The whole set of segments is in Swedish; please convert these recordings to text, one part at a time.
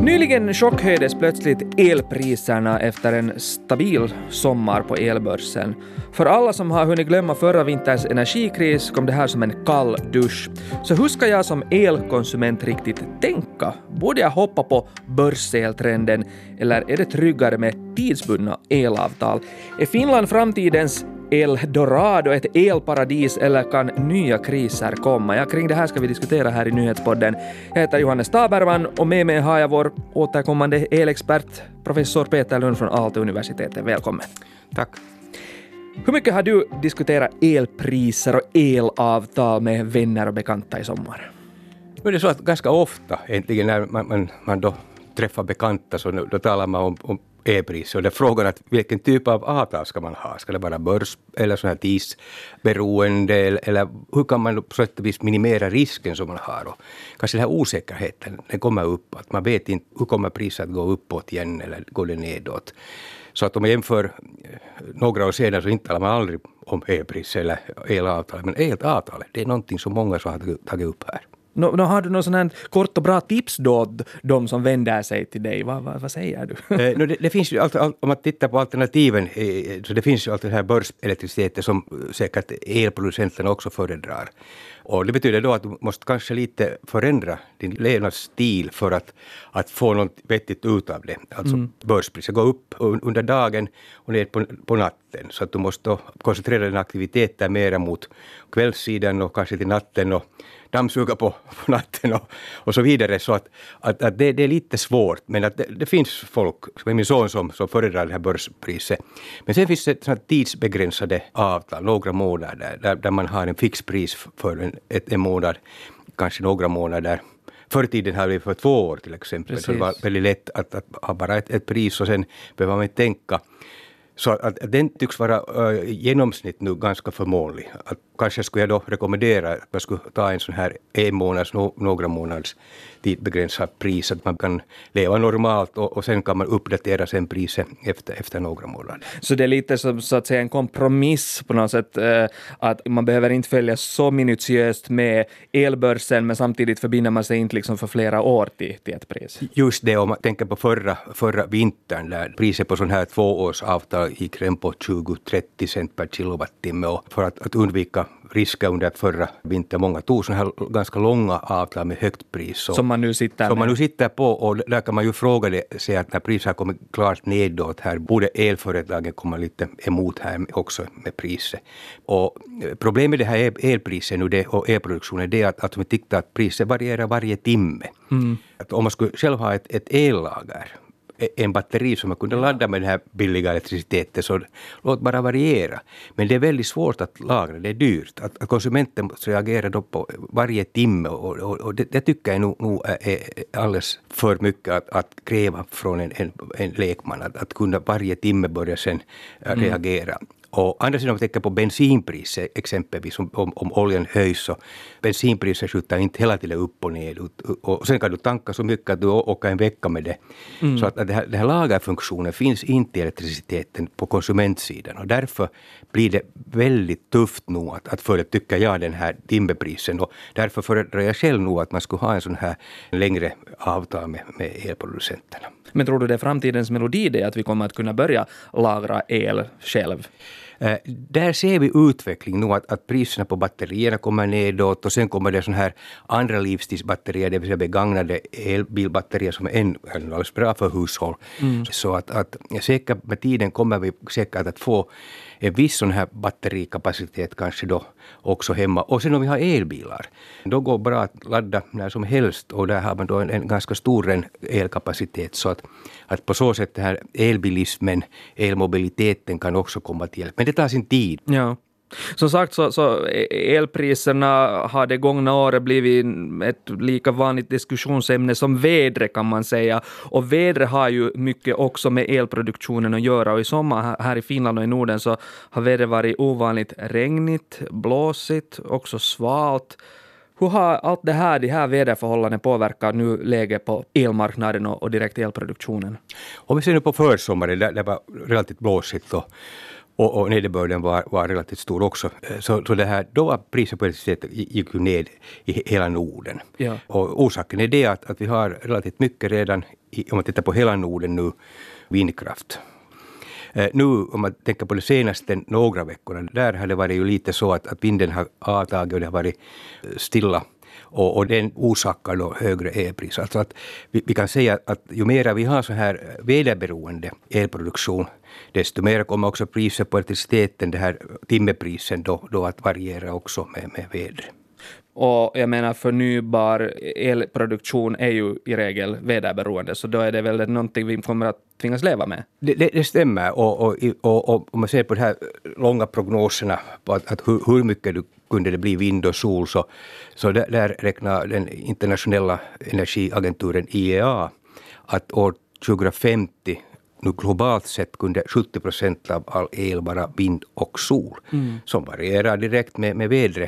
Nyligen chockhöjdes plötsligt elpriserna efter en stabil sommar på elbörsen. För alla som har hunnit glömma förra vinterns energikris kom det här som en kall dusch. Så hur ska jag som elkonsument riktigt tänka? Borde jag hoppa på börseltrenden eller är det tryggare med tidsbundna elavtal? Är Finland framtidens Eldorado, ett elparadis, eller kan nya kriser komma? Ja, kring det här ska vi diskutera här i Nyhetspodden. Jag heter Johannes Taberman och med mig har jag vår återkommande elexpert, professor Peter Lund från Aalto-universitetet. Välkommen. Tack. Hur mycket har du diskuterat elpriser och elavtal med vänner och bekanta i sommar? Men det är så att ganska ofta, egentligen när man då träffar bekanta, så då talar man om elpriser. Och det är frågan att vilken typ av avtal ska man ha? Ska det vara börs eller sån här tidsberoende? Eller hur kan man på sätt och vis minimera risken som man har? Och kanske den här osäkerheten, den kommer upp. Att man vet inte hur kommer priset att gå uppåt igen eller går det nedåt. Så att om jag jämför några år sedan så inte talar man aldrig om elpris eller elavtal. Men elavtalet, det är någonting som många så har tagit upp här. Har du någon sån här kort och bra tips då, de som vänder sig till dig? Vad säger du? Det finns ju om man tittar på alternativen, så det finns ju alltid den här börselektriciteten som säkert elproducenterna också föredrar. Och det betyder då att du måste kanske lite förändra din levnadsstil för att få något vettigt ut av det. Alltså börspriset går upp under dagen och ner på natten. Så att du måste koncentrera din aktivitet mera mot kvällssidan och kanske till natten och dammsuga på natten och så vidare. Så att det är lite svårt. Men att det finns folk, som är min son, som föredrar det här börspriset. Men sen finns det sådana tidsbegränsade avtal, några månader, där man har en fixpris för en månad, kanske några månader. Förr i tiden hade vi för 2 år till exempel. Så det var väldigt lätt att ha bara ett pris och sen behöver man inte tänka. Så att den tycks vara genomsnitt nu ganska förmånlig. Att kanske skulle jag då rekommendera att man skulle ta en sån här en månads, några månads tidbegränsat pris. Att man kan leva normalt och sen kan man uppdatera sen priset efter några månader. Så det är lite som så att säga en kompromiss på något sätt. Att man behöver inte följa så minutiöst med elbörsen, men samtidigt förbinder man sig inte liksom för flera år till ett pris. Just det, om man tänker på förra vintern där priset på sån här 2-årsavtal gick redan på 20-30 cent per kilowattimme. Och för att undvika risker under förra vintern, många tog sådana här ganska långa avtal med högt pris. Som man nu sitter på, och där kan man ju fråga sig att när priset har kommit klart nedåt här, borde elföretagen komma lite emot här också med priset. Och problemet med det här elpriset nu och elproduktionen är att vi tittar att priset varierar varje timme. Att om man skulle själv ha ett ellager, en batteri som man kunde ladda med den här billiga elektriciteten, så låt bara variera. Men det är väldigt svårt att lagra, det är dyrt. Att konsumenten måste reagera då på varje timme och det tycker jag nog är alldeles för mycket att kräva från en lekman. Att kunna varje timme börja sen reagera. Och andra sidan om man tänker på bensinpriser exempelvis, om oljan höjs, så bensinpriser skjuter inte hela tiden upp och ner. Och sen kan du tanka så mycket att du åker en vecka med det. Så att den här lagerfunktionen finns inte i elektriciteten på konsumentsidan. Och därför blir det väldigt tufft nog att följa, tycker jag, den här timmeprisen. Och därför föredrar jag själv nog att man skulle ha en sån här längre avtal med elproducenterna. Men tror du det är framtidens melodi det att vi kommer att kunna börja lagra el själv? Där ser vi utveckling nu att priserna på batterierna kommer nedåt och sen kommer det sån här andra livstidsbatterier, det vill säga begagnade elbilbatterier som är alldeles bra för hushåll. Så att säkert med tiden kommer vi säkert att få en viss sån här batterikapacitet kanske då också hemma. Och sen om vi har elbilar, då går det bra att ladda när som helst och där har man då en ganska stor elkapacitet, så att på så sätt den här elbilismen, elmobiliteten kan också komma till. Men det tar sin tid. Ja. Som sagt så elpriserna har det gångna året blivit ett lika vanligt diskussionsämne som vädret, kan man säga. Och vädret har ju mycket också med elproduktionen att göra. Och i sommar här i Finland och i Norden så har vädret varit ovanligt regnigt, blåsigt, också svalt. Hur har allt det här, de här väderförhållanden påverkat nu läget på elmarknaden och direkt elproduktionen? Om vi ser nu på försommaren, det var relativt blåsigt och nederbörden var relativt stor också. Så det här, då var priset på elektricitet gick ju ned i hela Norden. Ja. Och orsaken är det att vi har relativt mycket redan om man tittar på hela Norden nu, vindkraft. Nu om man tänker på de senaste några veckorna, där har det varit ju lite så att vinden har avtagit och det har varit stilla. Och den orsakar då högre elpris. Alltså att vi kan säga att ju mer vi har så här väderberoende elproduktion, desto mer kommer också priset på elektriciteten, det här timmeprisen då att variera också med väder. Och jag menar förnybar elproduktion är ju i regel väderberoende, så då är det väl någonting vi kommer att tvingas leva med. Det stämmer, och om man ser på de här långa prognoserna på att hur mycket kunde det bli vind och sol, så där räknar den internationella energiagenturen IEA att år 2050 nu globalt sett kunde 70% av all el vara vind och sol, som varierar direkt med vädret.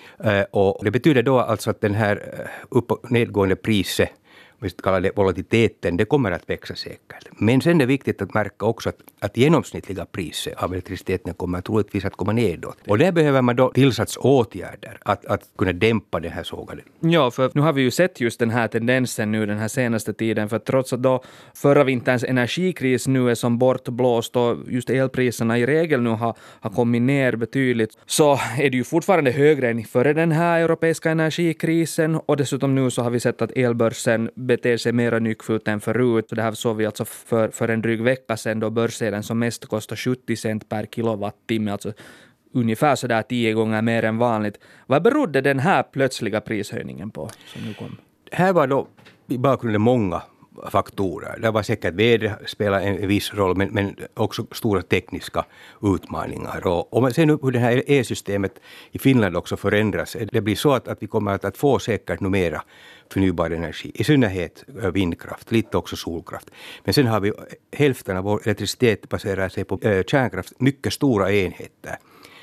Och det betyder då alltså att den här upp- och nedgående priset, vi kallar det volatiliteten, det kommer att växa säkert. Men sen är det viktigt att märka också att genomsnittliga priser av elektriciteten kommer troligtvis att komma nedåt. Och där behöver man då tillsatsåtgärder att kunna dämpa den här sågade. Ja, för nu har vi ju sett just den här tendensen nu den här senaste tiden, för trots att då förra vinterns energikris nu är som bortblåst och just elpriserna i regel nu har kommit ner betydligt, så är det ju fortfarande högre än före den här europeiska energikrisen, och dessutom nu så har vi sett att elbörsen beter sig mer nyckfullt än förut. Så det här såg vi alltså för en dryg vecka sedan då börselen som mest kostar 70 cent per kilowattimme, alltså ungefär så där 10 gånger mer än vanligt. Vad berodde den här plötsliga prishöjningen på som nu kom? Här var då i bakgrunden många faktorer. Det var säkert väder spelar en viss roll, men också stora tekniska utmaningar. Och om man ser nu hur det här elsystemet i Finland också förändras, det blir så att vi kommer att få säkert numera förnybar energi, i synnerhet vindkraft, lite också solkraft. Men sen har vi hälften av vår elektricitet baserar sig på kärnkraft, mycket stora enheter.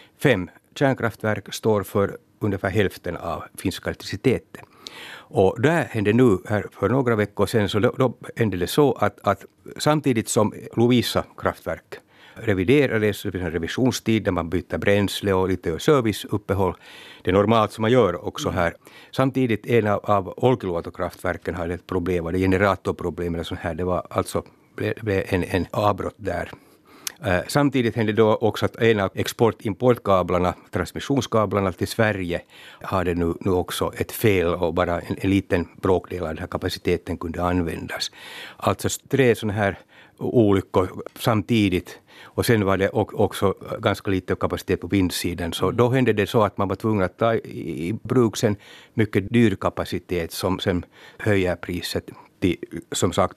5 kärnkraftverk står för ungefär hälften av finska elektriciteten. Och där hände nu här för några veckor sedan, så då hände det så att samtidigt som Lovisa kraftverk reviderades, det finns en revisionstid där man byter bränsle och lite serviceuppehåll, det är normalt som man gör också här. Samtidigt en av Olkiluoto-kraftverken hade ett problem, det generatorproblem eller sånt här, det var alltså blev en avbrott där. Samtidigt hände då också att en av export-importkablarna, transmissionskablarna till Sverige, hade nu också ett fel och bara en liten bråkdel av den här kapaciteten kunde användas. Alltså 3 sådana här olyckor samtidigt, och sen var det också ganska lite kapacitet på vindsidan. Så då hände det så att man var tvungen att ta i bruk sen mycket dyr kapacitet som sen höjer priset till, som sagt,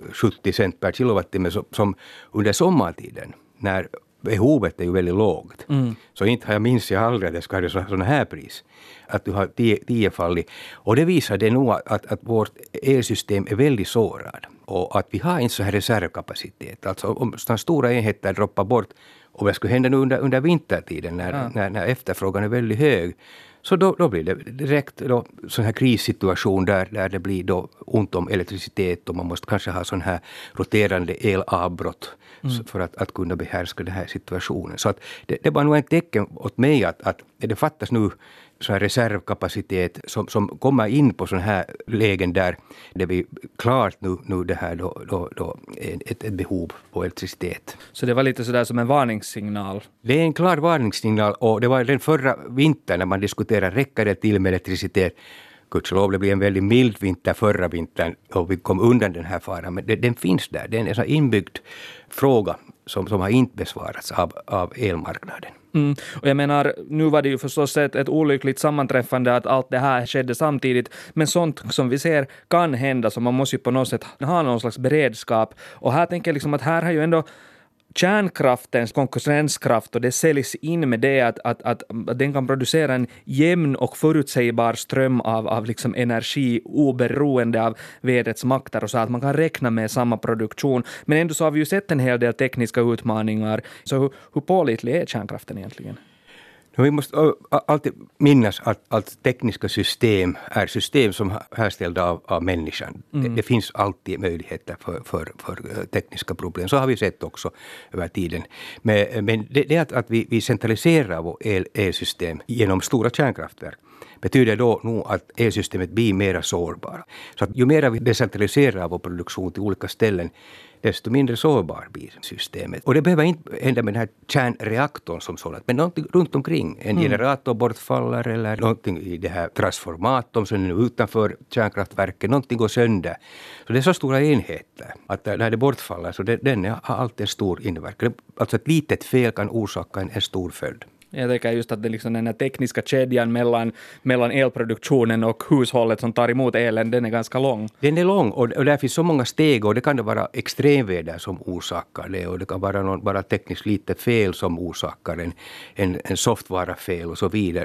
70 cent per kilowattimme, som under sommartiden, när behovet är ju väldigt lågt. Så inte har jag aldrig att det ska ha sådana här pris. Att du har 10-falligt. Och det visar det nog att vårt elsystem är väldigt sårad. Och att vi har inte så här reservkapacitet. Alltså om stora enheter droppar bort, och vad skulle hända nu under vintertiden när efterfrågan är väldigt hög, så då blir det direkt då sån här krissituation där det blir då ont om elektricitet, och man måste kanske ha sån här roterande elavbrott för att kunna behärska den här situationen. Så att det var nog ett tecken åt mig att det fattas nu så här reservkapacitet som kommer in på sådana här lägen där det blir klart nu det här då ett behov på elektricitet. Så det var lite sådär som en varningssignal? Det är en klar varningssignal, och det var den förra vintern när man diskuterade räcker det till med elektricitet. Gudskelov, det blev en väldigt mild vinter förra vintern och vi kom undan den här faran, men den finns där. Det är en sån inbyggd fråga som har inte besvarats av elmarknaden. Och jag menar, nu var det ju förstås ett olyckligt sammanträffande att allt det här skedde samtidigt, men sånt som vi ser kan hända, så man måste ju på något sätt ha någon slags beredskap. Och här tänker jag liksom att här har ju ändå kärnkraftens konkurrenskraft, och det säljs in med det att den kan producera en jämn och förutsägbar ström av liksom energi oberoende av vädrets makter, och så att man kan räkna med samma produktion. Men ändå så har vi ju sett en hel del tekniska utmaningar. Så hur pålitlig är kärnkraften egentligen? Vi måste alltid minnas att tekniska system är system som är härställda av människan. Det finns alltid möjligheter för tekniska problem. Så har vi sett också över tiden. Men det är att vi centraliserar vårt elsystem genom stora kärnkraftverk betyder då nog att elsystemet blir mer sårbart. Så att ju mer vi decentraliserar vår produktion till olika ställen, desto mindre sårbar blir systemet. Och det behöver inte hända med den här kärnreaktorn som sådant, men någonting runt omkring. En generator bortfaller eller någonting i det här transformatorn som är utanför kärnkraftverket, någonting går sönder. Så det är så stora enheter att när det bortfaller så den har alltid en stor inverkan. Alltså ett litet fel kan orsaka en stor följd. Jag tänker just att det liksom den här tekniska kedjan mellan elproduktionen och hushållet som tar emot elen, den är ganska lång. Den är lång och där finns så många steg och det kan vara extremväder som orsakar det och det kan vara bara tekniskt lite fel som orsakar en softwarefel och så vidare.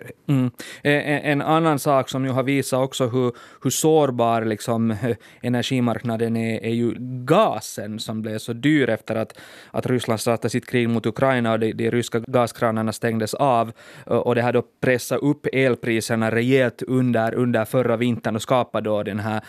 En annan sak som ju har visat också hur sårbar liksom energimarknaden är ju gasen som blev så dyr efter att Ryssland startade sitt krig mot Ukraina och de ryska gaskranarna stängdes av och det har då pressat upp elpriserna rejält under förra vintern och skapat då den här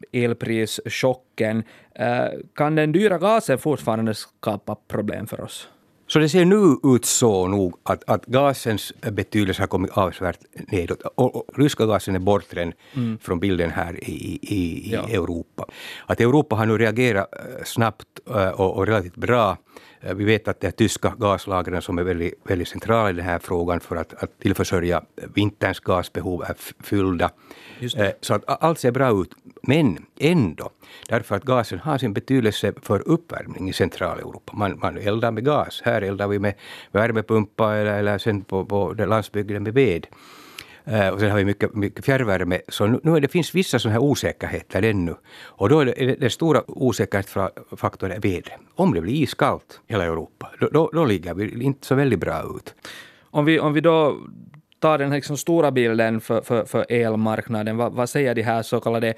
elprischocken. Kan den dyra gasen fortfarande skapa problem för oss? Så det ser nu ut så nog att gasens betydelse har kommit avsevärt nedåt. Och ryska gasen är bortränd från bilden här i Europa. Att Europa har nu reagerat snabbt och relativt bra. Vi vet att det är tyska gaslagren som är väldigt, väldigt centrala i den här frågan för att tillförsörja vinterns gasbehov är fyllda. Så att allt ser bra ut. Men ändå, därför att gasen har sin betydelse för uppvärmning i Centraleuropa. Man eldar med gas. Här eldar vi med värmepumpar eller sen på landsbygden med ved. Och sen har vi mycket fjärrvärme. Så nu finns vissa sådana här osäkerheter ännu. Och då är det stora osäkerhetsfaktorn är vädret. Om det blir iskallt i hela Europa, då ligger vi inte så väldigt bra ut. Om vi då tar den här liksom stora bilden för elmarknaden, vad säger de här så kallade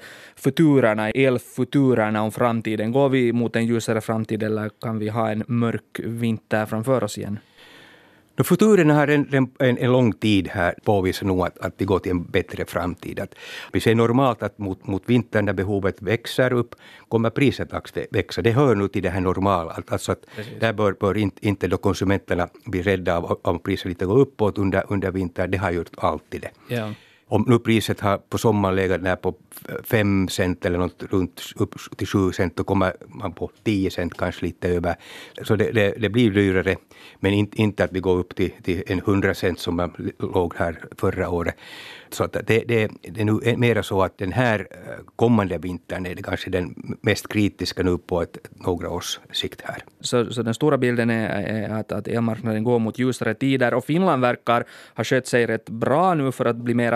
elfuturerna om framtiden? Går vi mot en ljusare framtid eller kan vi ha en mörk vinter framför oss igen? Futurerna har en lång tid här påvisar nog att det går till en bättre framtid. Att vi ser normalt att mot vintern när behovet växer upp kommer priset att växa. Det hör nu till det här normala. Alltså att där bör inte då konsumenterna bli rädda om priset lite går uppåt under vintern. Det har gjort alltid det. Ja. Om nu priset har på sommaren legat där på 5 cent eller något runt upp till 7 cent, då kommer man på 10 cent kanske lite över. Så det blir dyrare, men inte att vi går upp till en 100 cent som man låg här förra året. Så att det är nu mer så att den här kommande vintern är det kanske den mest kritiska nu på några års sikt här. Så den stora bilden är att elmarknaden går mot ljusare tider och Finland verkar ha skött sig rätt bra nu för att bli mera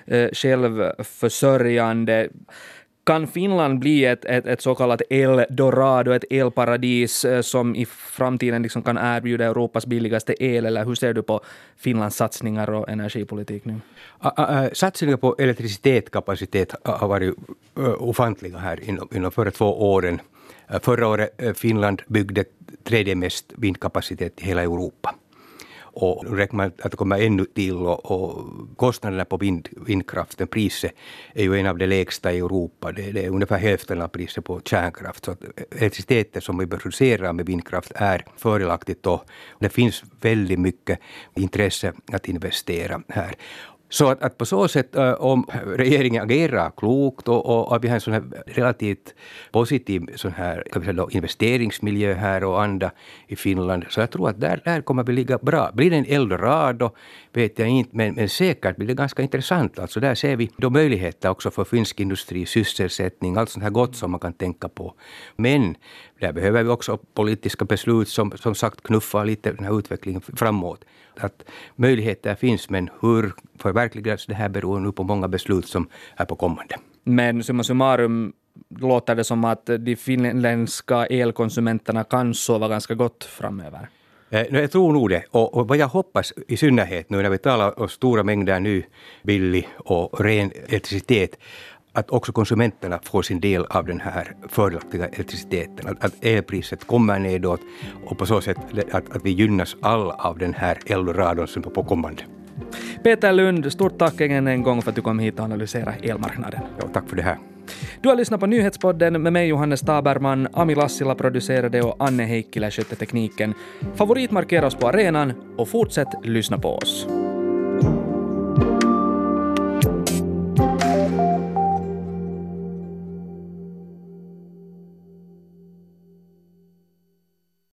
självförsörjande. Kan Finland bli ett så kallat eldorado, ett elparadis som i framtiden liksom kan erbjuda Europas billigaste el, eller hur ser du på Finlands satsningar och energipolitik nu? Satsningar på elektricitetskapacitet har varit ofantliga här inom förra 2 åren. Förra året Finland byggde 3:e mest vindkapacitet i hela Europa. Och nu räknar man att det kommer ännu till och kostnaderna på vindkraften, priset är ju en av de lägsta i Europa. Det är ungefär hälften av priset på kärnkraft. Så att elektriciteten som vi producerar med vindkraft är fördelaktigt och det finns väldigt mycket intresse att investera här. Så att på så sätt om regeringen agerar klokt och att vi har en sån här relativt positiv sån här, kan vi säga då, investeringsmiljö här och anda i Finland, så jag tror att där kommer vi ligga bra. Blir det en eldorado vet jag inte, men säkert blir det ganska intressant. Alltså där ser vi då möjligheter också för finsk industri, sysselsättning, allt sånt här gott som man kan tänka på. Men där behöver vi också politiska beslut som sagt knuffar lite den här utvecklingen framåt. Att möjligheter finns, men hur förverkligas det här beror nu på många beslut som är på kommande. Men summa summarum låter det som att de finländska elkonsumenterna kan sova ganska gott framöver. Jag tror nog det. Och vad jag hoppas i synnerhet nu när vi talar om stora mängder ny, billig och ren elektricitet, att också konsumenterna får sin del av den här fördelaktiga elektriciteten. Att elpriset kommer nedåt och på så sätt att vi gynnas alla av den här eldoradon som är på kommande. Peter Lund, stort tack en gång för att du kom hit och analysera elmarknaden. Ja, tack för det här. Du har lyssnat på Nyhetspodden med mig Johannes Taberman, Ami Lassila producerade och Anne Heikkilä skötte tekniken. Favoritmarkera oss på arenan och fortsätt lyssna på oss.